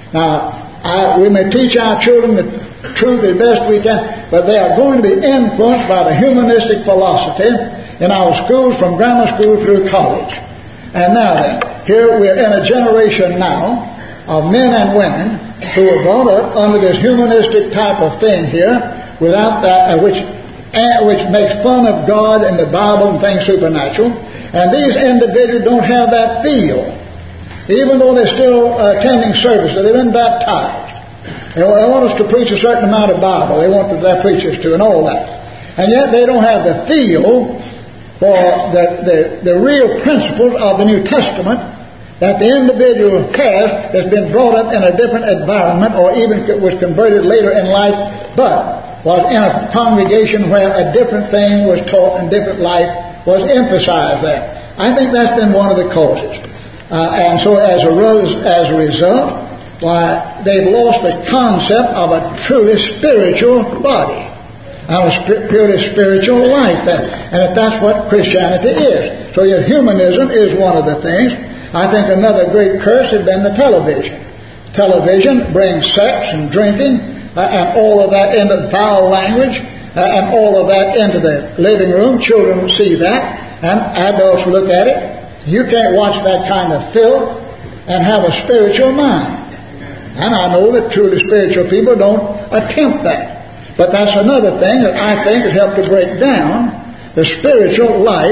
Now, we may teach our children the truth as best we can, but they are going to be influenced by the humanistic philosophy in our schools from grammar school through college. And now then, here we are in a generation now of men and women who were brought up under this humanistic type of thing here, without that, which makes fun of God and the Bible and things supernatural. And these individuals don't have that feel, even though they're still attending service. They've been baptized. They want us to preach a certain amount of Bible. They want their preachers to, and all that. And yet they don't have the feel for the real principles of the New Testament that the individual has that's been brought up in a different environment, or even was converted later in life, but was in a congregation where a different thing was taught and different life was emphasized there. I think that's been one of the causes. And so as a result, why, they've lost the concept of a truly spiritual body and a purely spiritual life. And if that's what Christianity is. So humanism is one of the things. I think another great curse has been the television. Television brings sex and drinking and all of that into foul language and all of that into the living room. Children see that and adults look at it. You can't watch that kind of filth and have a spiritual mind. And I know that truly spiritual people don't attempt that. But that's another thing that I think has helped to break down the spiritual life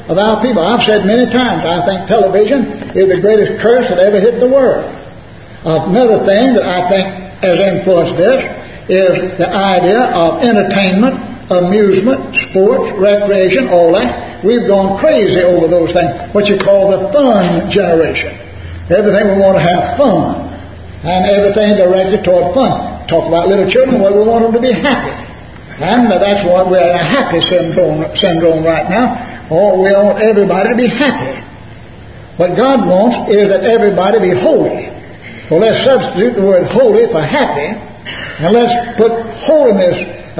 of our people. I've said many times, I think television is the greatest curse that ever hit the world. Another thing that I think has influenced this is the idea of entertainment, amusement, sports, recreation, all that. We've gone crazy over those things, what you call the fun generation. Everything we want to have fun, and everything directed toward fun. Talk about little children, well, we want them to be happy. And that's why we're in a happy syndrome right now. Or we want everybody to be happy. What God wants is that everybody be holy. Well, let's substitute the word holy for happy, and let's put holiness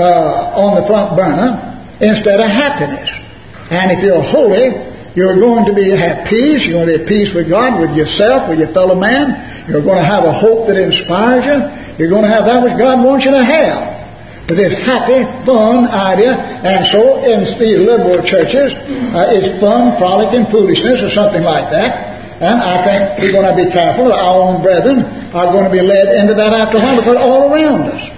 on the front burner instead of happiness. And if you're holy, you're going to have peace. You're going to be at peace with God, with yourself, with your fellow man. You're going to have a hope that inspires you. You're going to have that which God wants you to have. But this happy, fun idea, and so in these liberal churches, it's fun, frolic, and foolishness, or something like that. And I think we're going to be careful that our own brethren are going to be led into that after a while, because all around us.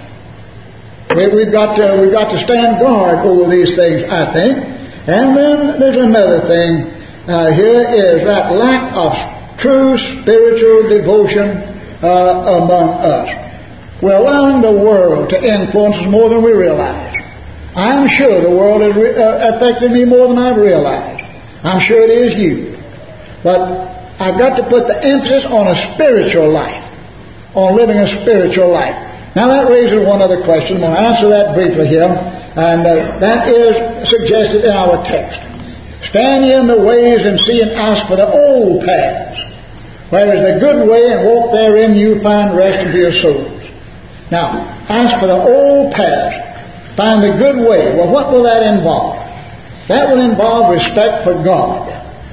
We've got to stand guard over these things, I think. And then there's another thing here is that lack of true spiritual devotion among us. We're allowing the world to influence us more than we realize. I'm sure the world has affected me more than I've realized. I'm sure it is you. But I've got to put the emphasis on a spiritual life, on living a spiritual life. Now that raises one other question. I'm going to answer that briefly here. And that is suggested in our text. Stand ye in the ways and see and ask for the old paths, whereas the good way, and walk therein you find rest unto your souls. Now, ask for the old paths. Find the good way. Well, what will that involve? That will involve respect for God.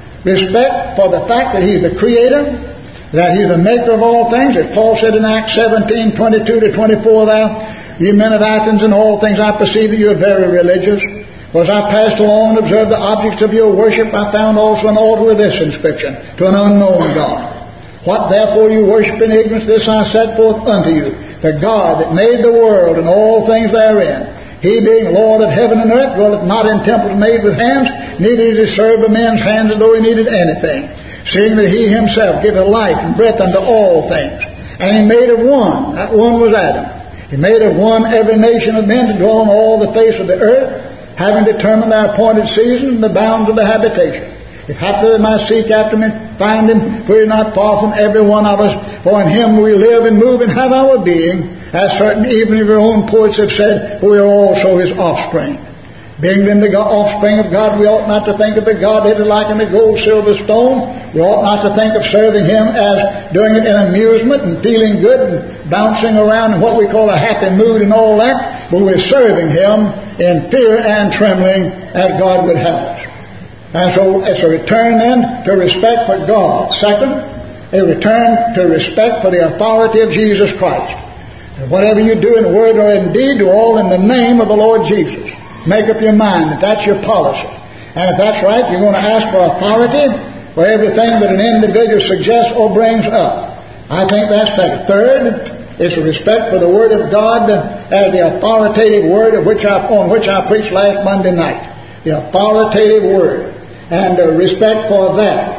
Respect for the fact that He's the Creator, that He's the maker of all things. As Paul said in Acts 17:22-24 there, "Ye men of Athens, in all things I perceive that you are very religious. For as I passed along and observed the objects of your worship, I found also an altar with this inscription, to an unknown God. What therefore you worship in ignorance, this I set forth unto you, the God that made the world and all things therein. He being Lord of heaven and earth, dwelleth not in temples made with hands, neither is He served by men's hands as though He needed anything, seeing that He Himself giveth life and breath unto all things. And He made of one, that one was Adam. He made of one every nation of men to dwell on all the face of the earth, having determined their appointed season and the bounds of their habitation. If haply they might seek after Him, find Him, for He is not far from every one of us. For in Him we live and move and have our being, as certain even of your own poets have said, for we are also His offspring. Being then the offspring of God, we ought not to think of the Godhead like in the gold, silver, stone. We ought not to think of serving Him as doing it in amusement and feeling good and bouncing around in what we call a happy mood and all that. But we're serving Him in fear and trembling as God would have us. And so it's a return then to respect for God. Second, a return to respect for the authority of Jesus Christ. And whatever you do in word or in deed, do all in the name of the Lord Jesus. Make up your mind if that's your policy. And if that's right, you're going to ask for authority for everything that an individual suggests or brings up. I think that's second. Third, it's a respect for the Word of God as the authoritative Word on which I preached last Monday night. The authoritative Word. And respect for that.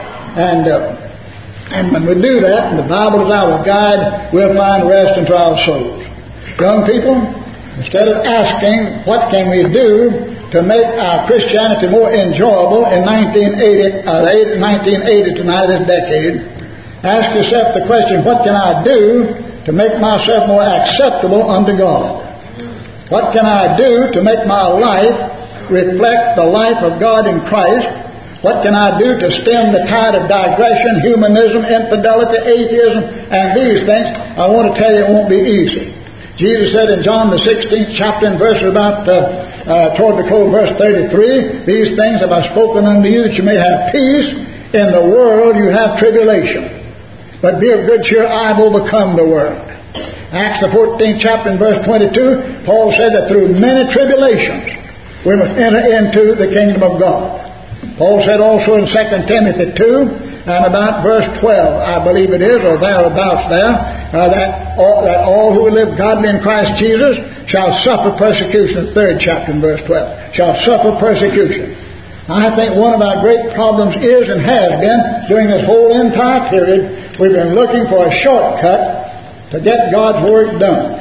And when we do that, and the Bible is our guide, we'll find rest unto our souls. Young people, instead of asking what can we do to make our Christianity more enjoyable in 1980 tonight, this decade, ask yourself the question, what can I do to make myself more acceptable unto God? What can I do to make my life reflect the life of God in Christ? What can I do to stem the tide of digression, humanism, infidelity, atheism, and these things? I want to tell you it won't be easy. Jesus said in John the 16th chapter and verse about toward the close, verse 33, these things have I spoken unto you that you may have peace. In the world you have tribulation, but be of good cheer, I have overcome the world. Acts the 14th chapter and verse 22, Paul said that through many tribulations we must enter into the kingdom of God. Paul said also in 2 Timothy 2 and about verse 12, I believe it is, or thereabouts there, that all who live godly in Christ Jesus shall suffer persecution. 3rd chapter and verse 12. Shall suffer persecution. I think one of our great problems is and has been during this whole entire period, we've been looking for a shortcut to get God's Word done.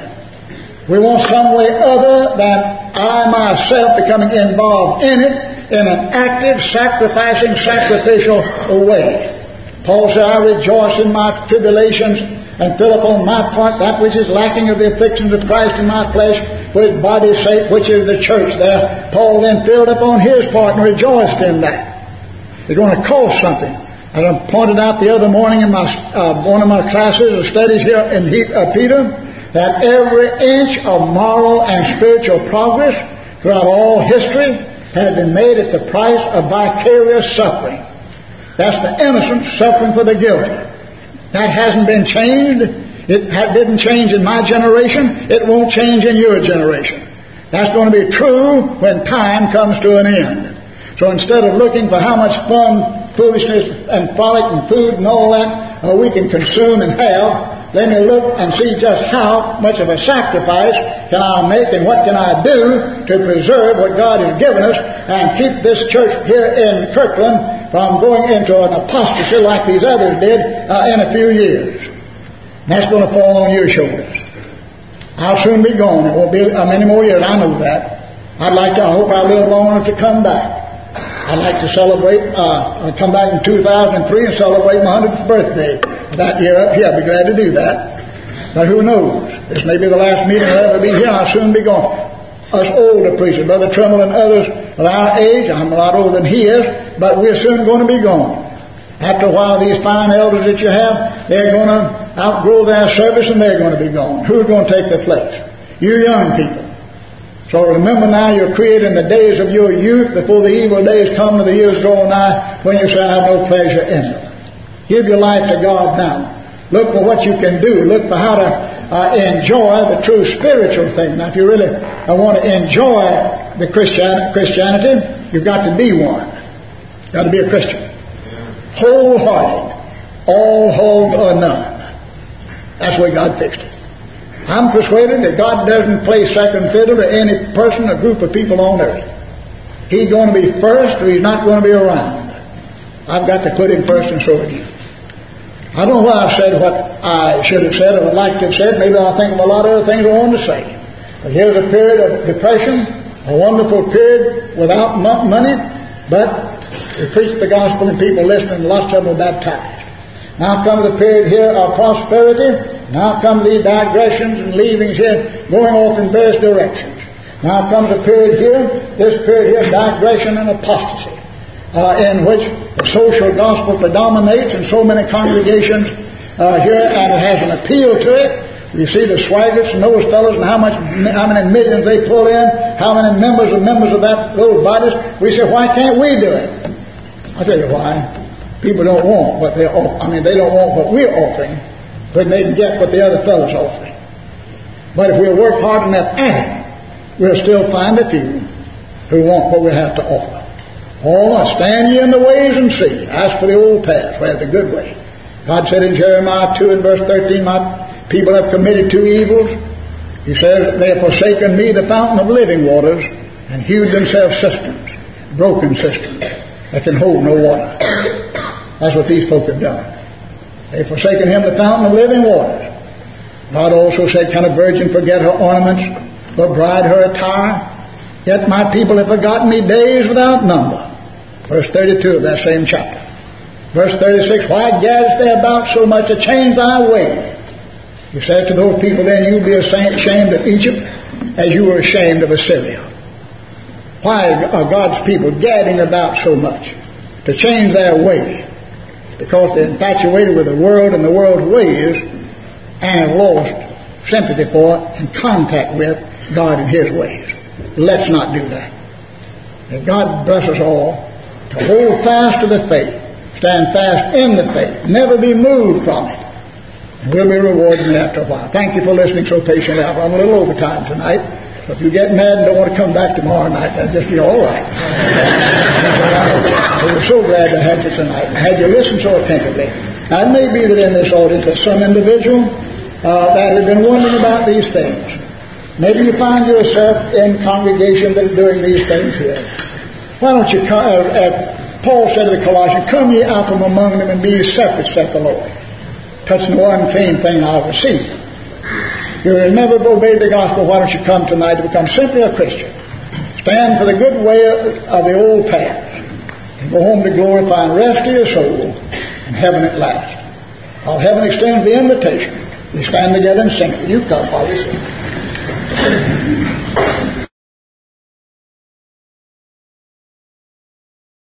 We want some way other than I myself becoming involved in it in an active, sacrificing, sacrificial way. Paul said, I rejoice in my tribulations and fill upon my part that which is lacking of the afflictions of Christ in my flesh, for his body's sake, which is the church there. Paul then filled upon his part and rejoiced in that. It's going to cost something. As I pointed out the other morning in my one of my classes of studies here in Peter, that every inch of moral and spiritual progress throughout all history has been made at the price of vicarious suffering. That's the innocent suffering for the guilty. That hasn't been changed. It didn't change in my generation. It won't change in your generation. That's going to be true when time comes to an end. So instead of looking for how much fun, foolishness, and frolic and food and all that we can consume and have, let me look and see just how much of a sacrifice can I make and what can I do to preserve what God has given us and keep this church here in Kirkland from going into an apostasy like these others did in a few years. And that's going to fall on your shoulders. I'll soon be gone. It won't be many more years. I know that. I hope I live long enough to come back. I'd like to celebrate, come back in 2003 and celebrate my 100th birthday that year up here. I'd be glad to do that. But who knows? This may be the last meeting I'll ever be here. I'll soon be gone. Us older preachers, Brother Trimble and others of our age, I'm a lot older than he is, but we're soon going to be gone. After a while, these fine elders that you have, they're going to outgrow their service and they're going to be gone. Who's going to take their place? You young people. So remember now, you're created in the days of your youth before the evil days come and the years draw nigh when you say, I have no pleasure in them. Give your life to God now. Look for what you can do. Look for how to enjoy the true spiritual thing. Now, if you really want to enjoy the Christianity, you've got to be one. You've got to be a Christian. Wholehearted. All hold or none. That's the way God fixed it. I'm persuaded that God doesn't play second fiddle to any person or group of people on earth. He's going to be first or he's not going to be around. I've got to put him first and so have you. I don't know why I've said what I should have said or would like to have said. Maybe I'll think of a lot of other things I wanted to say. But here's a period of depression, a wonderful period without money, but we preach the gospel and people listening, lots of them are baptized. Now comes the period here of prosperity. Now come these digressions and leavings here, going off in various directions. Now comes a period here, this period here, digression and apostasy, in which the social gospel predominates in so many congregations here, and it has an appeal to it. You see the Swaggarts and those fellows and how many millions they pull in, how many members of those bodies. We say, why can't we do it? I'll tell you why. People don't want what they don't want what we're offering, when they can get what the other fellows are offering. But if we'll work hard enough at it, we'll still find a few who want what we have to offer. Oh, stand ye in the ways and see. Ask for the old path, where's the good way. God said in Jeremiah 2 and verse 13, my people have committed two evils. He says, they have forsaken me, the fountain of living waters, and hewed themselves cisterns, broken cisterns, that can hold no water. That's what these folks have done. They've forsaken him, the fountain of living waters. God also said, can a virgin forget her ornaments, or bride her attire? Yet my people have forgotten me days without number. Verse 32 of that same chapter. Verse 36, why gaddest thou about so much to change thy way? He said to those people, then you'll be ashamed of Egypt as you were ashamed of Assyria. Why are God's people gadding about so much to change their way? Because they're infatuated with the world and the world's ways and have lost sympathy for and contact with God and his ways. Let's not do that. May God bless us all to hold fast to the faith, stand fast in the faith, never be moved from it, and we'll be rewarded after a while. Thank you for listening so patiently. I've run a little overtime tonight. So if you get mad and don't want to come back tomorrow night, that'll just be all right. We're so glad to have you tonight and have you listen so attentively. Now, it may be that in this audience there's some individual that has been wondering about these things. Maybe you find yourself in congregation that are doing these things here. Why don't you come, Paul said to the Colossians, come ye out from among them and be ye separate, saith the Lord. Touch no unclean thing I receive. You have never obeyed the gospel, why don't you come tonight to become simply a Christian? Stand for the good way of the old path. And go home to glorify and rest to your soul in heaven at last. While heaven extends the invitation, we stand together and sing it. You come, Father.